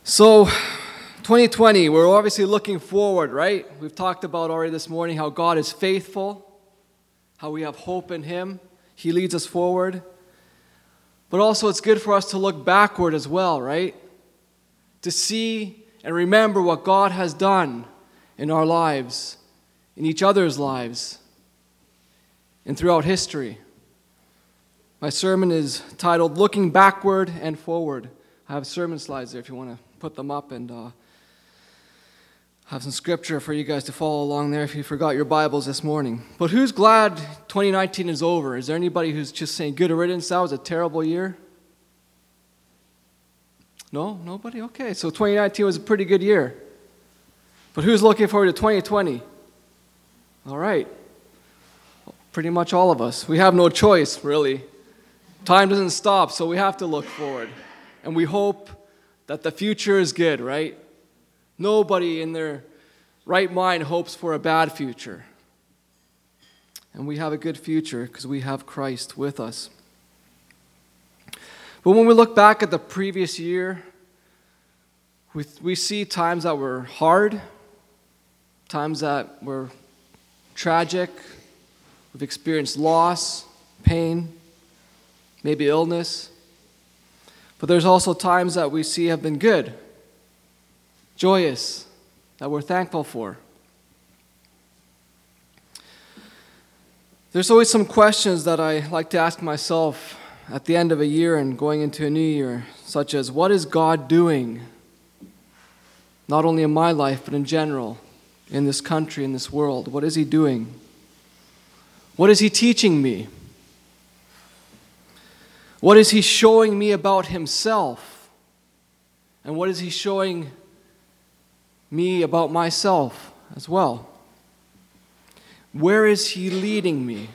So, 2020, we're obviously looking forward, right? We've talked about already this morning how God is faithful, how we have hope in Him. He leads us forward. But also it's good for us to look backward as well, right? To see and remember what God has done in our lives, in each other's lives, and throughout history. My sermon is titled, Looking Backward and Forward. I have sermon slides there if you want to put them up, and have some scripture for you guys to follow along there if you forgot your Bibles this morning. But who's glad 2019 is over? Is there anybody who's just saying, good riddance, that was a terrible year? No? Nobody? Okay, so 2019 was a pretty good year. But who's looking forward to 2020? All right. Pretty much all of us. We have no choice, really. Time doesn't stop, so we have to look forward. And we hope that the future is good, right? Nobody in their right mind hopes for a bad future. And we have a good future because we have Christ with us. But when we look back at the previous year, we see times that were hard, times that were tragic. We've experienced loss, pain, maybe illness. But there's also times that we see have been good, joyous, that we're thankful for. There's always some questions that I like to ask myself at the end of a year and going into a new year, such as, what is God doing? Not only in my life, but in general, in this country, in this world. What is He doing? What is He teaching me? What is He showing me about Himself? And what is He showing me about myself as well? Where is He leading me?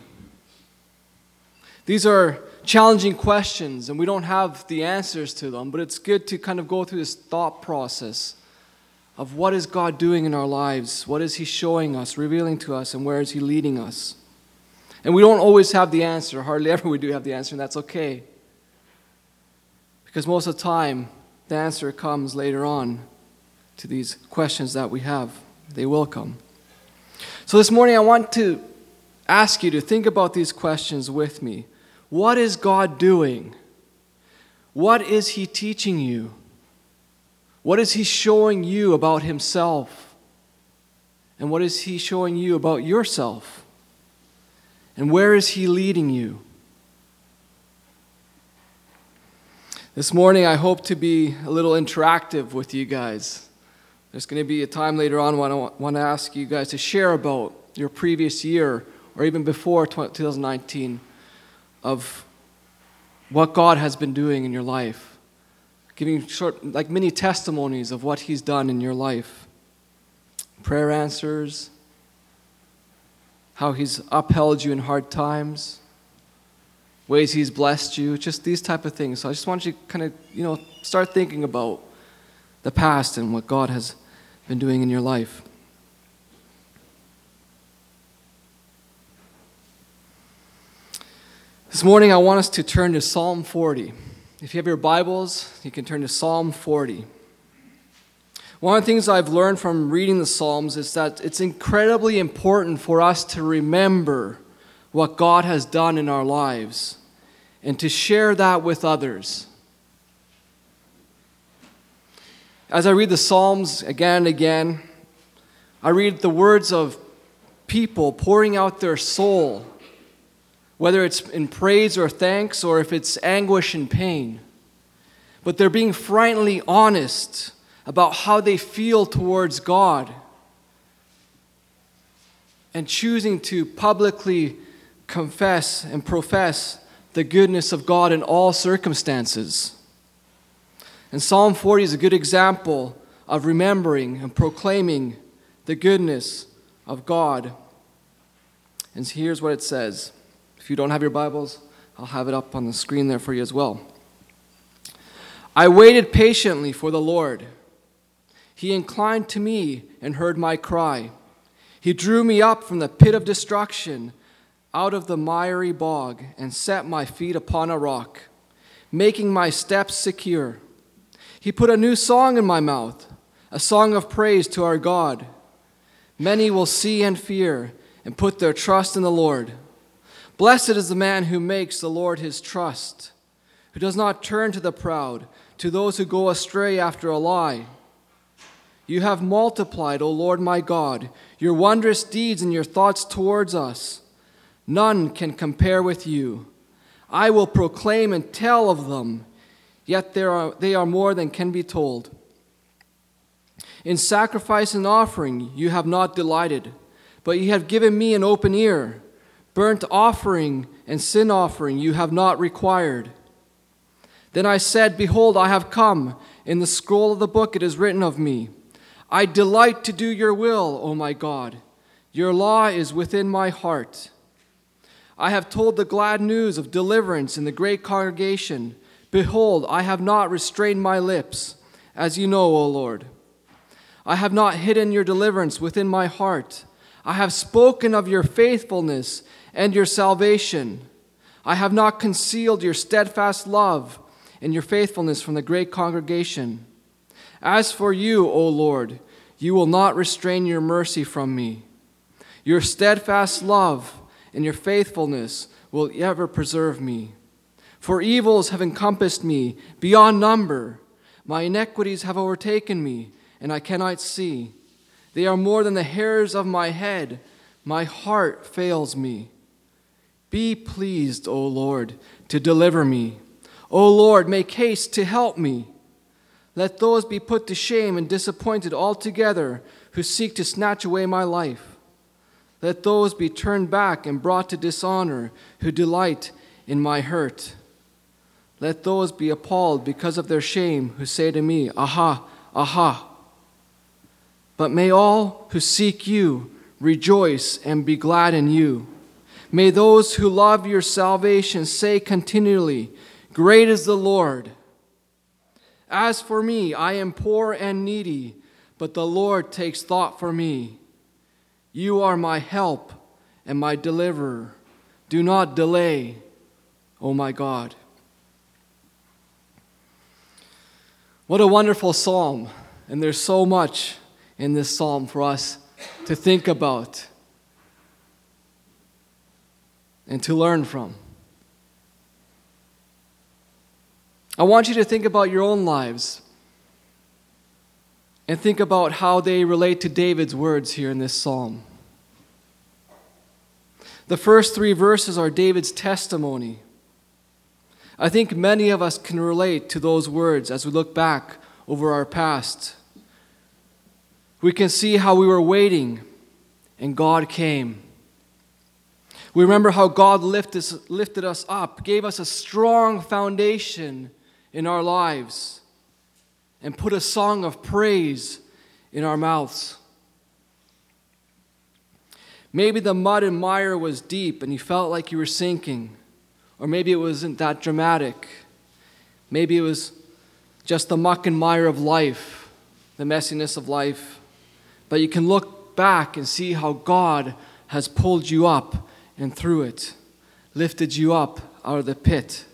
These are challenging questions, and we don't have the answers to them, but it's good to kind of go through this thought process of what is God doing in our lives? What is He showing us, revealing to us, and where is He leading us? And we don't always have the answer. Hardly ever we do have the answer, and that's okay. Because most of the time, the answer comes later on to these questions that we have. They will come. So this morning I want to ask you to think about these questions with me. What is God doing? What is He teaching you? What is He showing you about Himself? And what is He showing you about yourself? And where is He leading you? This morning, I hope to be a little interactive with you guys. There's going to be a time later on when I want to ask you guys to share about your previous year, or even before 2019, of what God has been doing in your life. Giving like mini testimonies of what He's done in your life. Prayer answers, how He's upheld you in hard times, ways He's blessed you, just these type of things. So I just want you to kind of, start thinking about the past and what God has been doing in your life. This morning I want us to turn to Psalm 40. If you have your Bibles, you can turn to Psalm 40. One of the things I've learned from reading the Psalms is that it's incredibly important for us to remember what God has done in our lives, and to share that with others. As I read the Psalms again and again, I read the words of people pouring out their soul, whether it's in praise or thanks, or if it's anguish and pain. But they're being frighteningly honest about how they feel towards God, and choosing to publicly confess and profess the goodness of God in all circumstances. And Psalm 40 is a good example of remembering and proclaiming the goodness of God. And here's what it says. If you don't have your Bibles, I'll have it up on the screen there for you as well. I waited patiently for the Lord. He inclined to me and heard my cry. He drew me up from the pit of destruction, out of the miry bog, and set my feet upon a rock, making my steps secure. He put a new song in my mouth, a song of praise to our God. Many will see and fear and put their trust in the Lord. Blessed is the man who makes the Lord his trust, who does not turn to the proud, to those who go astray after a lie. You have multiplied, O Lord my God, your wondrous deeds and your thoughts towards us. None can compare with you. I will proclaim and tell of them, yet they are more than can be told. In sacrifice and offering you have not delighted, but you have given me an open ear. Burnt offering and sin offering you have not required. Then I said, Behold, I have come. In the scroll of the book it is written of me. I delight to do your will, O my God. Your law is within my heart. I have told the glad news of deliverance in the great congregation. Behold, I have not restrained my lips, as you know, O Lord. I have not hidden your deliverance within my heart. I have spoken of your faithfulness and your salvation. I have not concealed your steadfast love and your faithfulness from the great congregation. As for you, O Lord, you will not restrain your mercy from me. Your steadfast love and your faithfulness will ever preserve me. For evils have encompassed me beyond number. My iniquities have overtaken me, and I cannot see. They are more than the hairs of my head. My heart fails me. Be pleased, O Lord, to deliver me. O Lord, make haste to help me. Let those be put to shame and disappointed altogether who seek to snatch away my life. Let those be turned back and brought to dishonor who delight in my hurt. Let those be appalled because of their shame who say to me, Aha, aha. But may all who seek you rejoice and be glad in you. May those who love your salvation say continually, Great is the Lord. As for me, I am poor and needy, but the Lord takes thought for me. You are my help and my deliverer. Do not delay, O my God. What a wonderful psalm, and there's so much in this psalm for us to think about and to learn from. I want you to think about your own lives and think about how they relate to David's words here in this psalm. The first 3 verses are David's testimony. I think many of us can relate to those words as we look back over our past. We can see how we were waiting and God came. We remember how God lifted us up, gave us a strong foundation in our lives, and put a song of praise in our mouths. Maybe the mud and mire was deep and you felt like you were sinking. Or maybe it wasn't that dramatic. Maybe it was just the muck and mire of life, the messiness of life. But you can look back and see how God has pulled you up and through it, lifted you up out of the pit.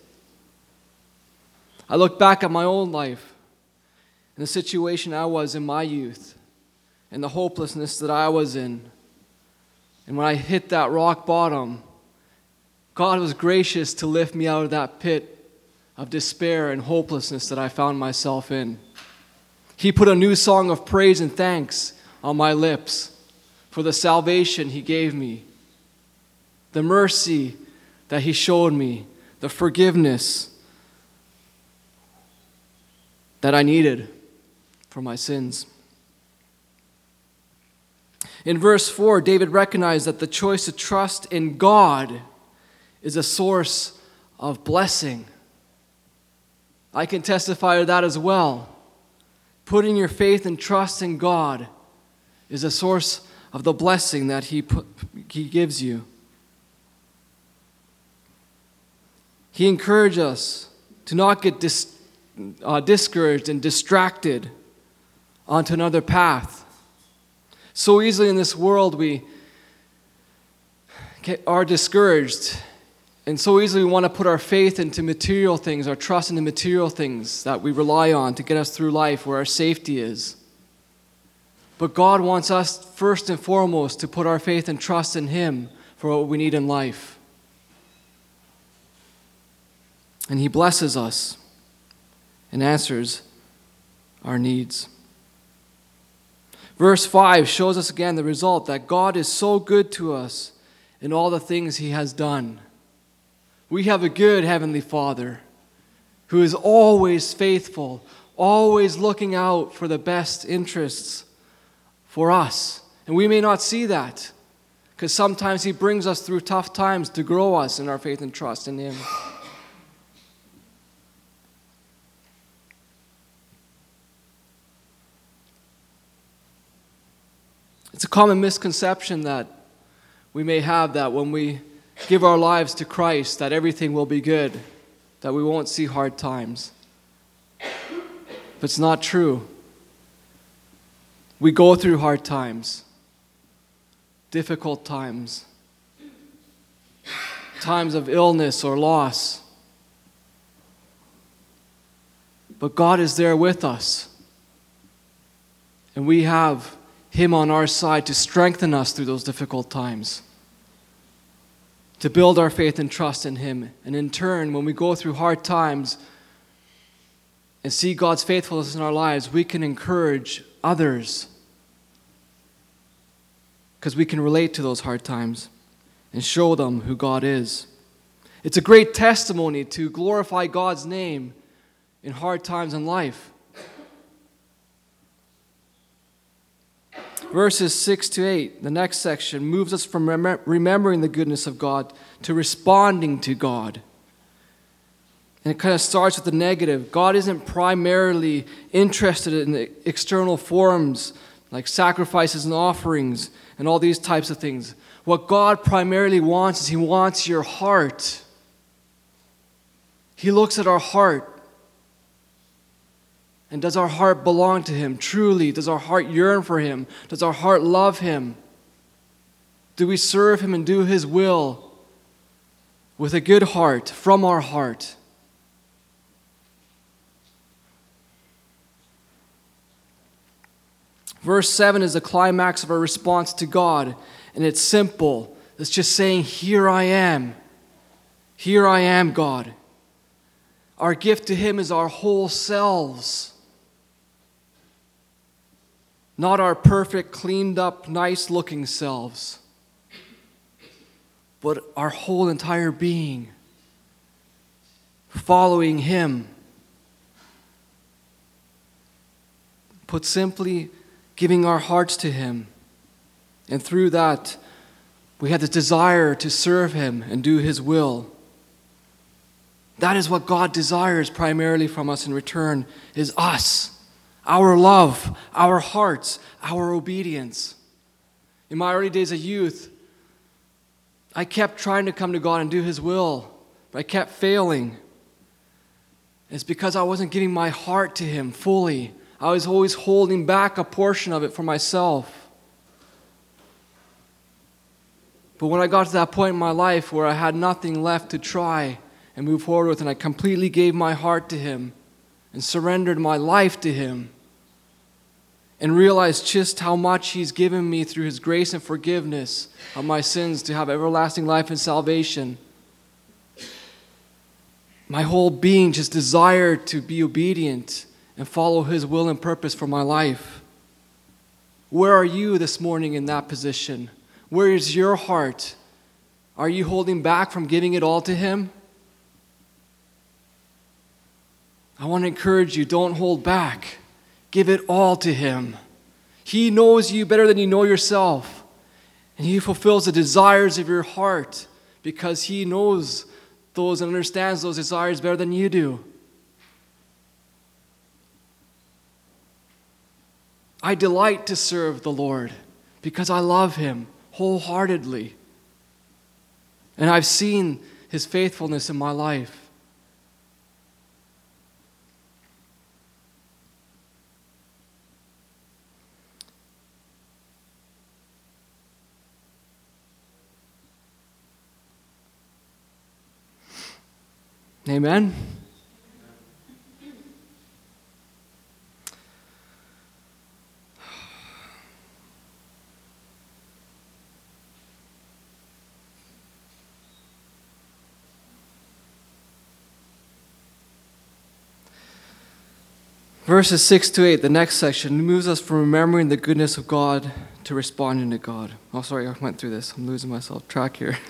I look back at my own life and the situation I was in my youth and the hopelessness that I was in. And when I hit that rock bottom, God was gracious to lift me out of that pit of despair and hopelessness that I found myself in. He put a new song of praise and thanks on my lips for the salvation He gave me, the mercy that He showed me, the forgiveness that I needed for my sins. In verse 4, David recognized that the choice to trust in God is a source of blessing. I can testify to that as well. Putting your faith and trust in God is a source of the blessing that He gives you. He encouraged us to not get discouraged and distracted onto another path. So easily in this world we are discouraged And so easily we want to put our faith into material things, our trust into material things that we rely on to get us through life, where our safety is. But God wants us first and foremost to put our faith and trust in Him for what we need in life. And He blesses us and answers our needs. Verse 5 shows us again the result that God is so good to us in all the things He has done. We have a good Heavenly Father who is always faithful, always looking out for the best interests for us. And we may not see that because sometimes He brings us through tough times to grow us in our faith and trust in Him. It's a common misconception that we may have that when we give our lives to Christ, that everything will be good, that we won't see hard times. But it's not true. We go through hard times, difficult times, times of illness or loss. But God is there with us. And we have Him on our side to strengthen us through those difficult times, to build our faith and trust in Him. And in turn, when we go through hard times and see God's faithfulness in our lives, we can encourage others because we can relate to those hard times and show them who God is. It's a great testimony to glorify God's name in hard times in life. Verses 6 to 8, the next section, moves us from remembering the goodness of God to responding to God. And it kind of starts with the negative. God isn't primarily interested in the external forms like sacrifices and offerings and all these types of things. What God primarily wants is He wants your heart. He looks at our heart. And does our heart belong to Him truly? Does our heart yearn for Him? Does our heart love Him? Do we serve Him and do His will with a good heart, from our heart? Verse 7 is the climax of our response to God, and it's simple. It's just saying, "Here I am. Here I am, God." Our gift to Him is our whole selves. Not our perfect, cleaned up, nice looking selves, but our whole entire being, following Him. Put simply, giving our hearts to Him. And through that, we have the desire to serve Him and do His will. That is what God desires primarily from us in return, is us. Our love, our hearts, our obedience. In my early days of youth, I kept trying to come to God and do His will, but I kept failing. It's because I wasn't giving my heart to Him fully. I was always holding back a portion of it for myself. But when I got to that point in my life where I had nothing left to try and move forward with, and I completely gave my heart to Him and surrendered my life to Him, and realized just how much He's given me through His grace and forgiveness of my sins to have everlasting life and salvation. My whole being just desired to be obedient and follow His will and purpose for my life. Where are you this morning in that position? Where is your heart? Are you holding back from giving it all to Him? I want to encourage you, don't hold back. Give it all to Him. He knows you better than you know yourself. And He fulfills the desires of your heart because He knows those and understands those desires better than you do. I delight to serve the Lord because I love Him wholeheartedly. And I've seen His faithfulness in my life. Amen? Verses 6 to 8, the next section, moves us from remembering the goodness of God to responding to God. Oh, sorry, I went through this. I'm losing myself track here.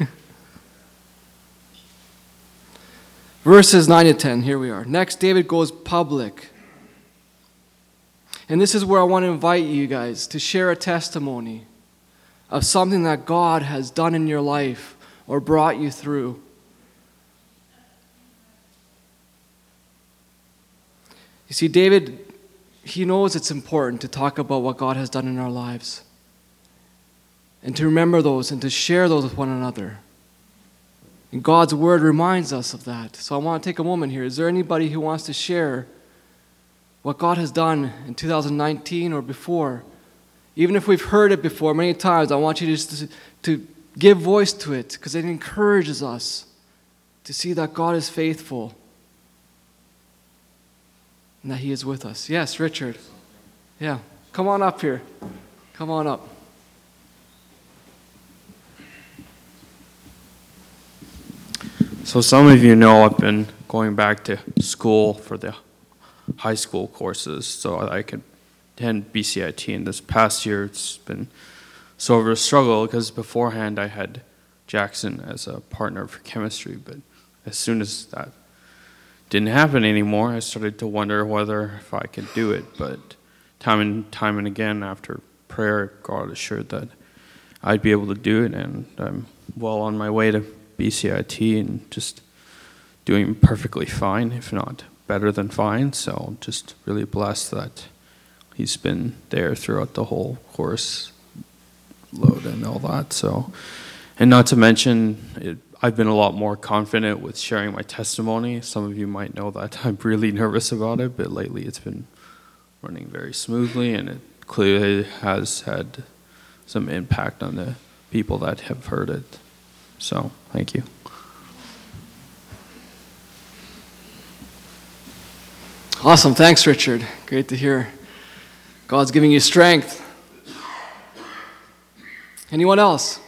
Verses 9 to 10, here we are. Next, David goes public. And this is where I want to invite you guys to share a testimony of something that God has done in your life or brought you through. You see, David, he knows it's important to talk about what God has done in our lives and to remember those and to share those with one another. And God's word reminds us of that. So I want to take a moment here. Is there anybody who wants to share what God has done in 2019 or before? Even if we've heard it before many times, I want you just to give voice to it because it encourages us to see that God is faithful and that He is with us. Yes, Richard. Yeah, come on up here. Come on up. So some of you know I've been going back to school for the high school courses so I could attend BCIT. And this past year it's been sort of a struggle because beforehand I had Jackson as a partner for chemistry, but as soon as that didn't happen anymore, I started to wonder whether if I could do it. But time and again after prayer, God assured that I'd be able to do it, and I'm well on my way to BCIT and just doing perfectly fine, if not better than fine. So just really blessed that He's been there throughout the whole course load and all that. So, and not to mention, I've been a lot more confident with sharing my testimony. Some of you might know that I'm really nervous about it, but lately it's been running very smoothly, and it clearly has had some impact on the people that have heard it. So, thank you. Awesome. Thanks, Richard. Great to hear. God's giving you strength. Anyone else?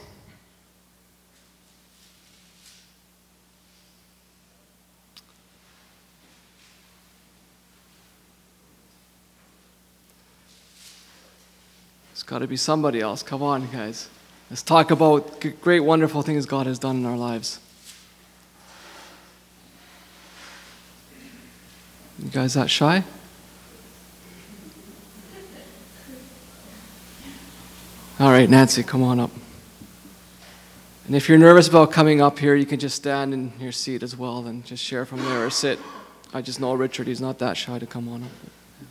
It's got to be somebody else. Come on, guys. Let's talk about great, wonderful things God has done in our lives. You guys that shy? All right, Nancy, come on up. And if you're nervous about coming up here, you can just stand in your seat as well and just share from there or sit. I just know Richard, he's not that shy to come on up.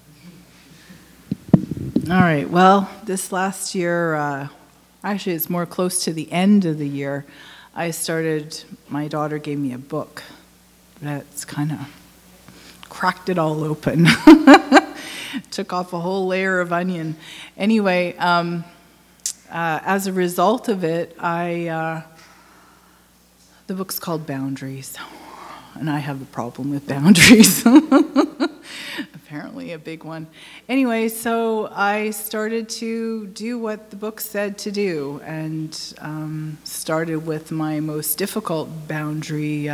All right, well, this last year, actually it's more close to the end of the year, my daughter gave me a book that's kind of cracked it all open. Took off a whole layer of onion. Anyway, as a result of it, the book's called Boundaries, and I have a problem with boundaries. Apparently a big one. Anyway, so I started to do what the book said to do, and started with my most difficult boundary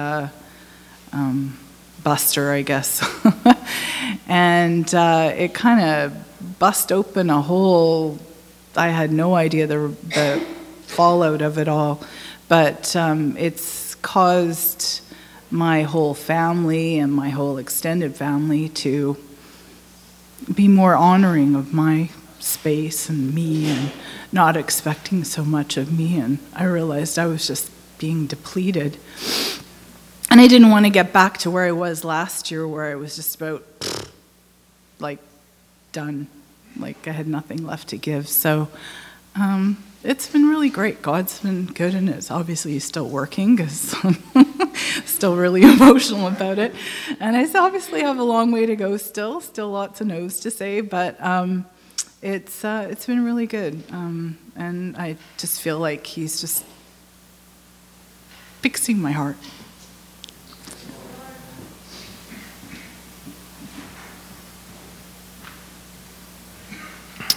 buster, I guess. And it kind of bust open a whole, I had no idea the fallout of it all, but it's caused my whole family and my whole extended family to be more honoring of my space and me and not expecting so much of me. And I realized I was just being depleted. And I didn't want to get back to where I was last year, where I was just about, like, done. Like, I had nothing left to give. So it's been really great. God's been good, and it's obviously still working because I'm still really emotional about it. And I obviously have a long way to go still lots of no's to say, but it's been really good. And I just feel like He's just fixing my heart.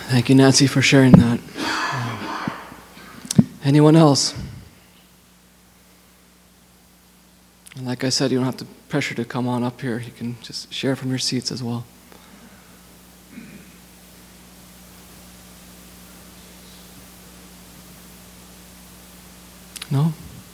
Thank you, Nancy, for sharing that. Anyone else? And like I said, you don't have to pressure to come on up here. You can just share from your seats as well. No?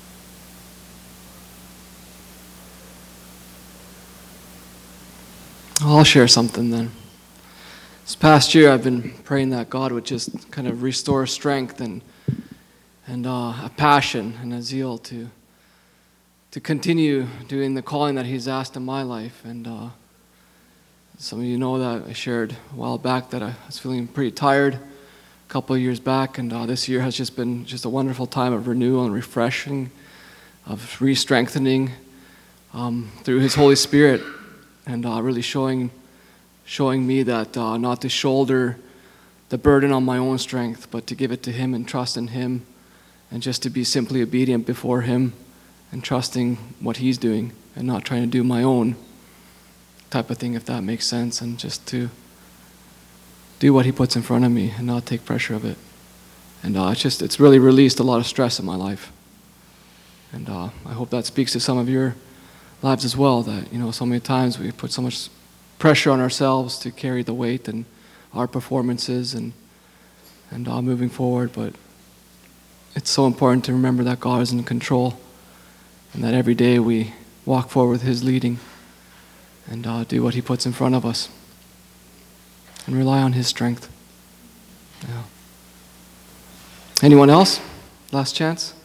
I'll share something then. This past year, I've been praying that God would just kind of restore strength and a passion and a zeal to continue doing the calling that He's asked in my life. And some of you know that I shared a while back that I was feeling pretty tired a couple of years back, and this year has just been just a wonderful time of renewal and refreshing, of re-strengthening through His Holy Spirit, and really showing me that not to shoulder the burden on my own strength, but to give it to Him and trust in Him, and just to be simply obedient before Him and trusting what He's doing and not trying to do my own type of thing, if that makes sense, and just to do what He puts in front of me and not take pressure of it. And it's really released a lot of stress in my life. And I hope that speaks to some of your lives as well, that, so many times we put so much pressure on ourselves to carry the weight and our performances and moving forward, but it's so important to remember that God is in control and that every day we walk forward with His leading and do what He puts in front of us and rely on His strength. Yeah. Anyone else? Last chance?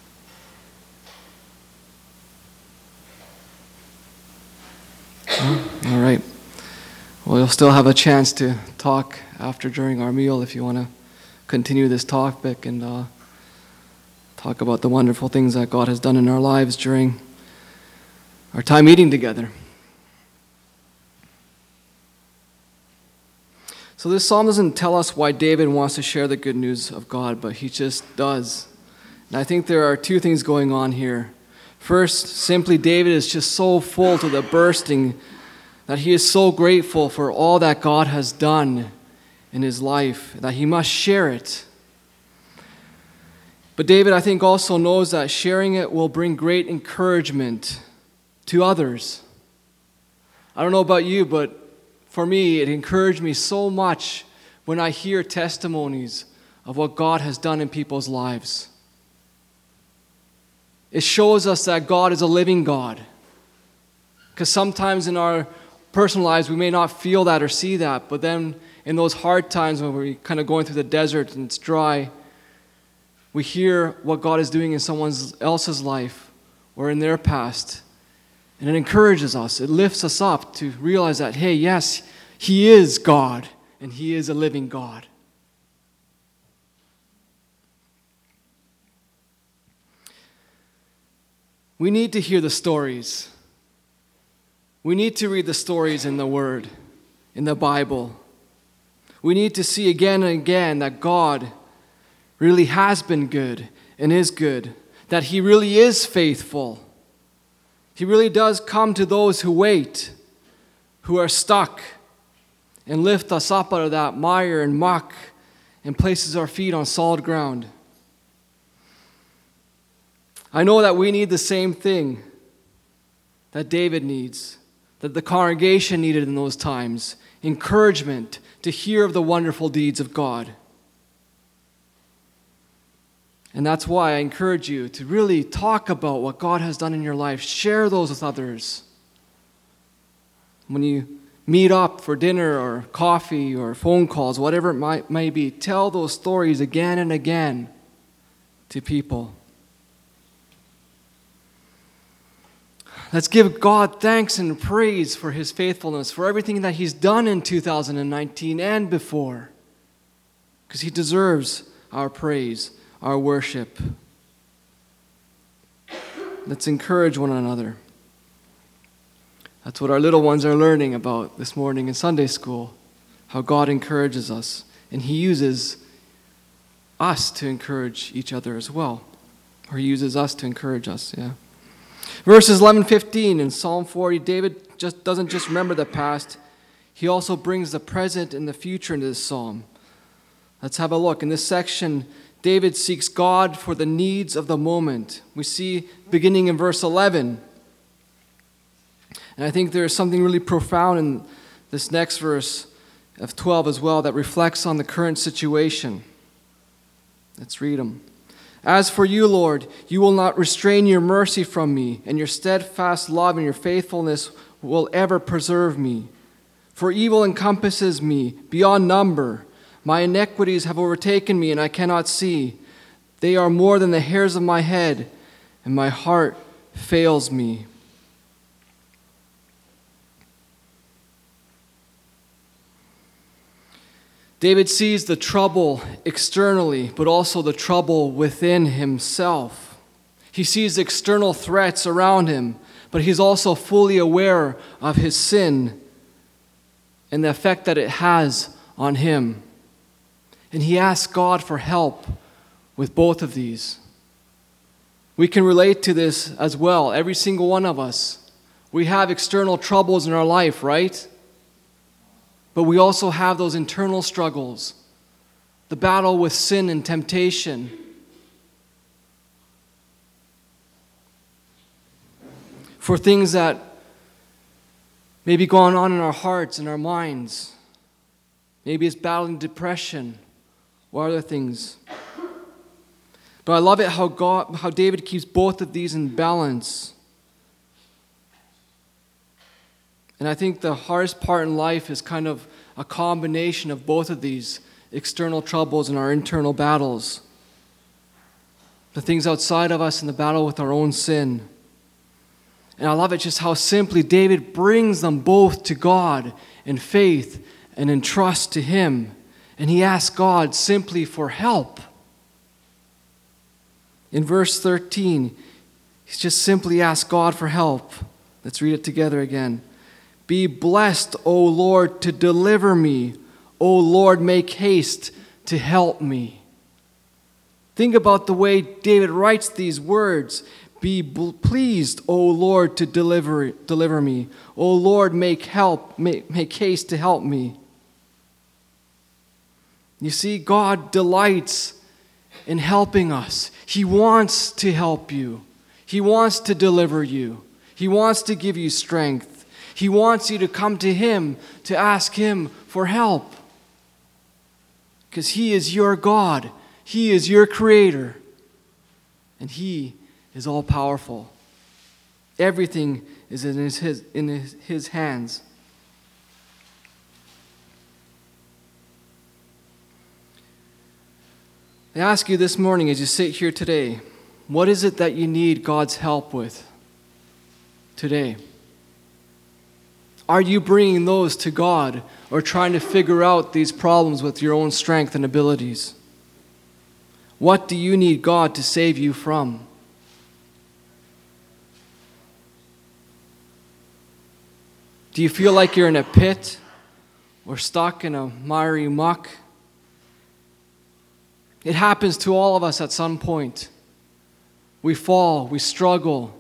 All right. Well, you'll still have a chance to talk during our meal if you want to continue this topic and talk about the wonderful things that God has done in our lives during our time eating together. So this psalm doesn't tell us why David wants to share the good news of God, but he just does. And I think there are two things going on here. First, simply David is just so full to the bursting that he is so grateful for all that God has done in his life, that he must share it. But David, I think, also knows that sharing it will bring great encouragement to others. I don't know about you, but for me, it encouraged me so much when I hear testimonies of what God has done in people's lives. It shows us that God is a living God. Because sometimes in our personal lives, we may not feel that or see that, but then in those hard times when we're kind of going through the desert and it's dry, we hear what God is doing in someone else's life or in their past. And it encourages us. It lifts us up to realize that, hey, yes, He is God and He is a living God. We need to hear the stories. We need to read the stories in the Word, in the Bible. We need to see again and again that God really has been good and is good, that He really is faithful. He really does come to those who wait, who are stuck, and lift us up out of that mire and muck and places our feet on solid ground. I know that we need the same thing that David needs, that the congregation needed in those times, encouragement to hear of the wonderful deeds of God. And that's why I encourage you to really talk about what God has done in your life. Share those with others. When you meet up for dinner or coffee or phone calls, whatever it may be, tell those stories again and again to people. Let's give God thanks and praise for His faithfulness, for everything that He's done in 2019 and before, because He deserves our praise, our worship. Let's encourage one another. That's what our little ones are learning about this morning in Sunday school, how God encourages us, and He uses us to encourage each other as well, or He uses us to encourage us, yeah. Verses 11-15 in Psalm 40, David doesn't just remember the past, he also brings the present and the future into this psalm. Let's have a look. In this section, David seeks God for the needs of the moment. We see beginning in verse 11. And I think there is something really profound in this next verse of 12 as well that reflects on the current situation. Let's read them. As for you, Lord, you will not restrain your mercy from me, and your steadfast love and your faithfulness will ever preserve me. For evil encompasses me beyond number. My iniquities have overtaken me, and I cannot see. They are more than the hairs of my head, and my heart fails me. David sees the trouble externally, but also the trouble within himself. He sees external threats around him, but he's also fully aware of his sin and the effect that it has on him. And he asks God for help with both of these. We can relate to this as well, every single one of us. We have external troubles in our life, right? But we also have those internal struggles, the battle with sin and temptation. For things that may be going on in our hearts and our minds. Maybe it's battling depression or other things. But I love it how David keeps both of these in balance. And I think the hardest part in life is kind of a combination of both of these external troubles and our internal battles. The things outside of us and the battle with our own sin. And I love it just how simply David brings them both to God in faith and in trust to Him. And he asks God simply for help. In verse 13, he's just simply asked God for help. Let's read it together again. Be blessed, O Lord, to deliver me. O Lord, make haste to help me. Think about the way David writes these words. Be pleased, O Lord, to deliver me. O Lord, make haste to help me. You see, God delights in helping us. He wants to help you. He wants to deliver you. He wants to give you strength. He wants you to come to Him to ask Him for help. Because He is your God. He is your Creator. And He is all-powerful. Everything is in His hands. I ask you this morning as you sit here today, what is it that you need God's help with today? Are you bringing those to God or trying to figure out these problems with your own strength and abilities? What do you need God to save you from? Do you feel like you're in a pit or stuck in a miry muck? It happens to all of us at some point. We fall, we struggle.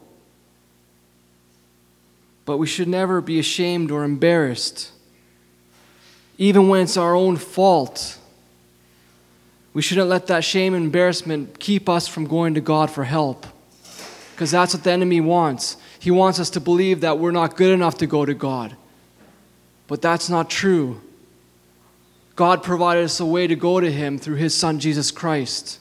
But we should never be ashamed or embarrassed, even when it's our own fault. We shouldn't let that shame and embarrassment keep us from going to God for help, because that's what the enemy wants. He wants us to believe that we're not good enough to go to God. But that's not true. God provided us a way to go to Him through His Son, Jesus Christ.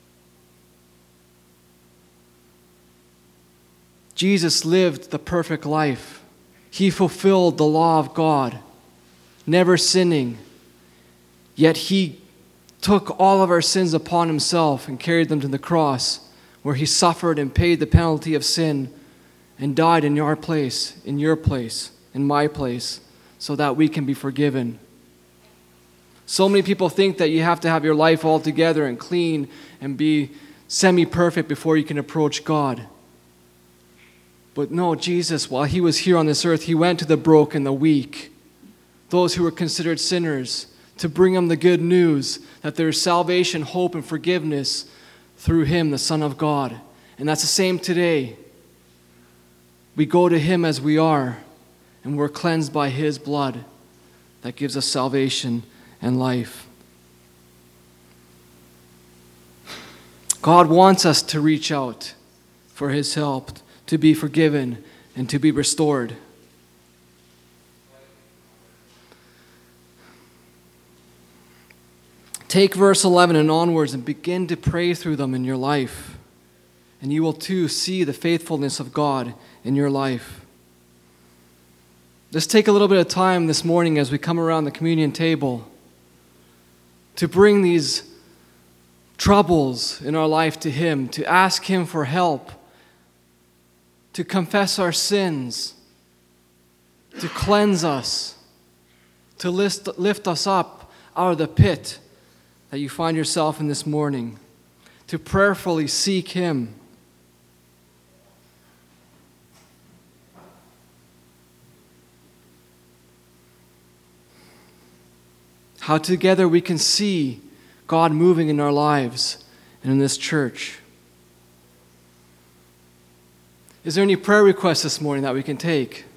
Jesus lived the perfect life. He fulfilled the law of God, never sinning. Yet He took all of our sins upon Himself and carried them to the cross, where He suffered and paid the penalty of sin and died in your place, in my place, so that we can be forgiven. So many people think that you have to have your life all together and clean and be semi-perfect before you can approach God. But no, Jesus, while He was here on this earth, He went to the broken, the weak, those who were considered sinners, to bring them the good news that there is salvation, hope, and forgiveness through Him, the Son of God. And that's the same today. We go to Him as we are, and we're cleansed by His blood that gives us salvation and life. God wants us to reach out for His help, to be forgiven, and to be restored. Take verse 11 and onwards and begin to pray through them in your life. And you will too see the faithfulness of God in your life. Let's take a little bit of time this morning as we come around the communion table to bring these troubles in our life to Him, to ask Him for help, to confess our sins, to cleanse us, to lift us up out of the pit that you find yourself in this morning, to prayerfully seek Him. How together we can see God moving in our lives and in this church. Is there any prayer requests this morning that we can take?